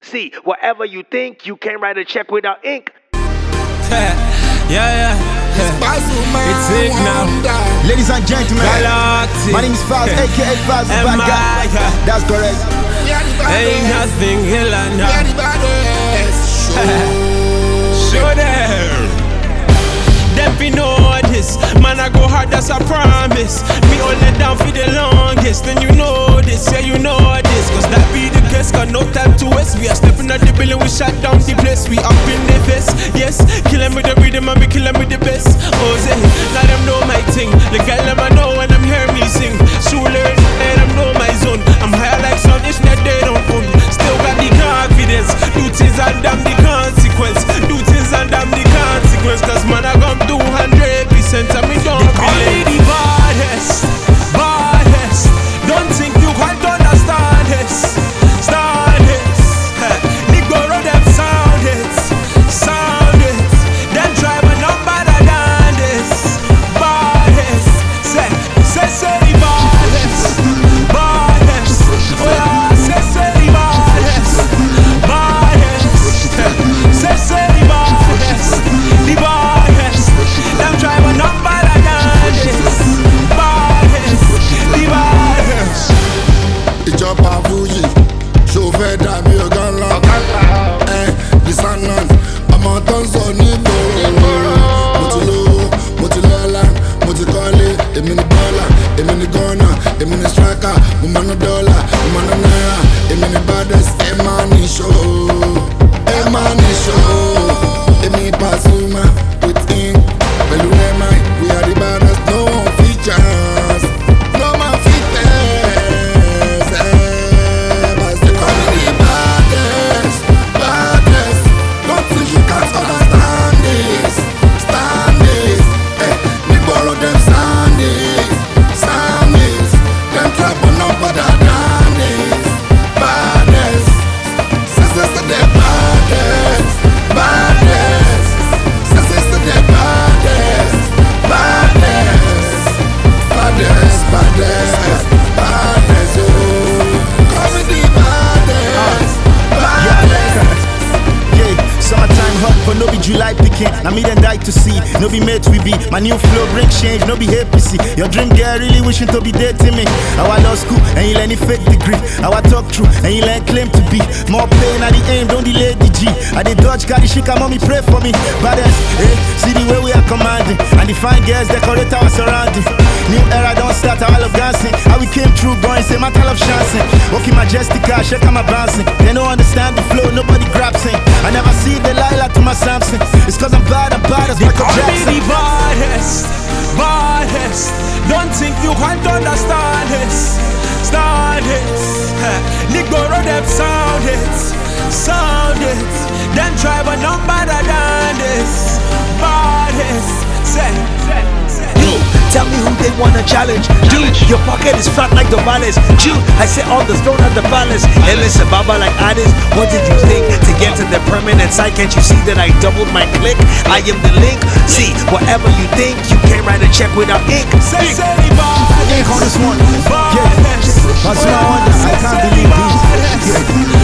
See, whatever you think, you can't write a check without ink. Yeah. It's it now. Ladies and gentlemen, Galactic. my name is Faz, aka Faz the Bad Guy. That's correct. Ain't nothing illa now. Show them. Them be know this. Man, I go hard, that's a promise. Me only down for the longest. Then you know this, yeah, you know this. Cause that be the case, got no time to waste. We are stepping out the building, we shut down the place. We up in the face, yes. Kill them with the rhythm and we kill them with the best. Oh, say, now them know my thing. The girl them I know when them hear me sing. Surely, let them know my zone. I'm higher like sun, it's not they don't own. Still got the confidence. Do things and damn the consequence. Do things and damn the consequence. Cause man, I come 200% and me don't believe the baddest. Don't think you quite understand this. Stand it. Nigga roll them sound it. Then drive a number than this. Baddest. Say the baddest. Oh yeah, say the baddest. Say the baddest. The baddest. Them drive a number than this. Baddest. The baddest. Ìjọba Fuji, ṣó fẹ́ dàbí ọ̀gá ńlá. Disanan, ọmọ tó ń sọ nígboro. Mo ti lówó, mo ti lọ́lá, mo ti kọ́lé. Èmi ni bọ́lá, èmi ni gọ́nà, èmi ni striker. Mo máa ná dọ́là, mo máa ná náírà. Èmi ni baddest, ẹ máa ní ṣó. Ẹ máa ní ṣó. Èmi Pasuma with ink. Pẹ̀lú MI, we are the baddest, no one features. No man fit test. But still call me the baddest. Don't think you can't understand this. Stand this. Me borrow them Sundays. Them trap on up for the dandies. Baddest. Say the baddest. Say the baddest. Baddest, oh. Call me the baddest. Yeah, summertime hot, but no be July picking. Now me then die to see, no be mate we be. My new flow bring change, no be APC. Your dream girl really wishing to be dating me. How I love school and you learn a fake degree. How I talk true and you learn claim to be. More pain at the aim, don't delay the G. I dey dodge, carry shika, mommy pray for me. Baddest, see the way we are commanding. And the fine girls decorate our surrounding. New era don't start, all of dancing. How we came through, going, say matter of chancing. Walking majestic, shake my bouncing. They don't understand the flow, nobody grabs it. I never see the Lila to my Samson. It's cause I'm bad as Michael Jackson. The baddest. Don't think you can't understand this. Stand it. Nigga roll them sound it. Then drive a number than this. Baddest. Say. Tell me who they wanna challenge. Dude, your pocket is fat like the palace. Dude, I sit on the throne at the palace. And listen, Baba like Addis, what did you think? To get to the permanent site, can't you see that I doubled my click? I am the link. See, whatever you think, you can't write a check without ink. Say the baddest. Ink on this one. Yeah, Pasuma wonder, I can't believe this. Yeah.